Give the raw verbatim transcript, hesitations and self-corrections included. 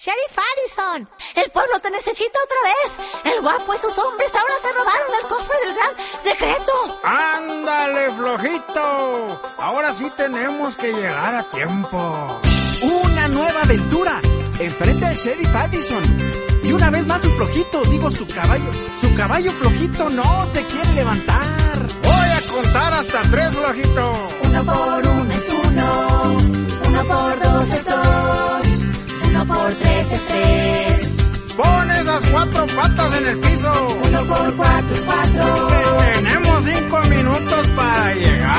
Sheriff Addison, el pueblo te necesita otra vez. El guapo y sus hombres ahora se robaron el cofre del gran secreto. ¡Ándale, flojito! Ahora sí tenemos que llegar a tiempo. Una nueva aventura enfrente al Sheriff Addison. Y una vez más su flojito, digo su caballo. Su caballo flojito no se quiere levantar. Voy a contar hasta tres, flojito. Uno por uno es uno, uno por dos es dos, uno por tres es tres. Pon esas cuatro patas en el piso. Uno por cuatro es cuatro. Tenemos cinco minutos para llegar.